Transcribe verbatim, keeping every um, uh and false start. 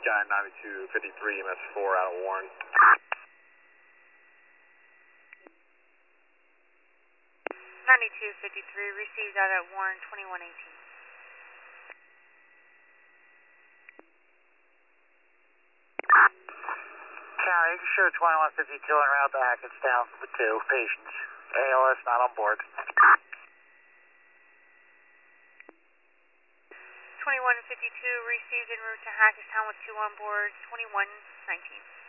Sky ninety-two fifty-three, E M S four out of Warren. ninety-two fifty-three, received out at Warren twenty-one eighteen. County, you can show twenty-one fifty-two en route to Hackettstown for two patients. A L S not on board. twenty-one fifty-two, received en route to Hackettstown with two on board, twenty-one nineteen.